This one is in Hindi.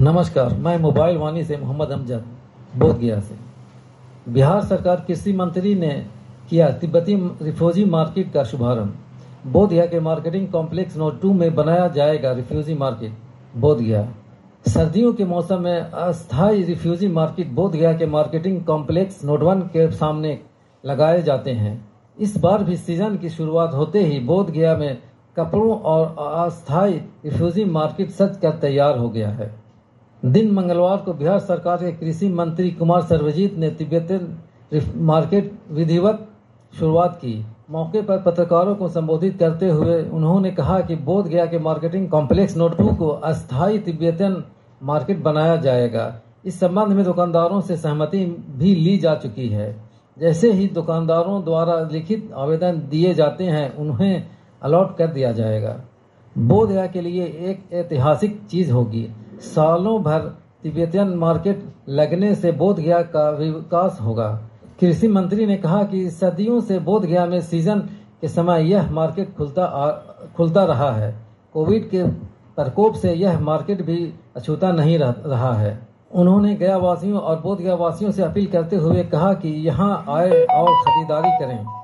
नमस्कार, मैं मोबाइल वाणी से मोहम्मद अमजद बोधगया से। बिहार सरकार कृषि मंत्री ने किया तिब्बती रिफ्यूजी मार्केट का शुभारंभ। बोधगया के मार्केटिंग कॉम्प्लेक्स नोड 2 में बनाया जाएगा रिफ्यूजी मार्केट। बोधगया सर्दियों के मौसम में अस्थायी रिफ्यूजी मार्केट बोधगया के मार्केटिंग कॉम्प्लेक्स नोड 1 के सामने लगाए जाते हैं। इस बार भी सीजन की शुरुआत होते ही बोधगया में कपड़ों और अस्थायी रिफ्यूजी मार्केट सज कर तैयार हो गया है। दिन मंगलवार को बिहार सरकार के कृषि मंत्री कुमार सर्वजीत ने तिब्बती मार्केट विधिवत शुरुआत की। मौके पर पत्रकारों को संबोधित करते हुए उन्होंने कहा कि बोधगया के मार्केटिंग कॉम्प्लेक्स नोड 2 को अस्थायी तिब्बतियन मार्केट बनाया जाएगा। इस संबंध में दुकानदारों से सहमति भी ली जा चुकी है। जैसे ही दुकानदारों द्वारा लिखित आवेदन दिए जाते हैं उन्हें अलॉट कर दिया जाएगा। बोधगया के लिए एक ऐतिहासिक चीज होगी। सालों भर तिब्बतियन मार्केट लगने से बोधगया का विकास होगा। कृषि मंत्री ने कहा कि सदियों से बोधगया में सीजन के समय यह मार्केट खुलता रहा है। कोविड के प्रकोप से यह मार्केट भी अछूता नहीं रहा है। उन्होंने गया वासियों और बोधगया वासियों से अपील करते हुए कहा कि यहाँ आए और खरीदारी करें।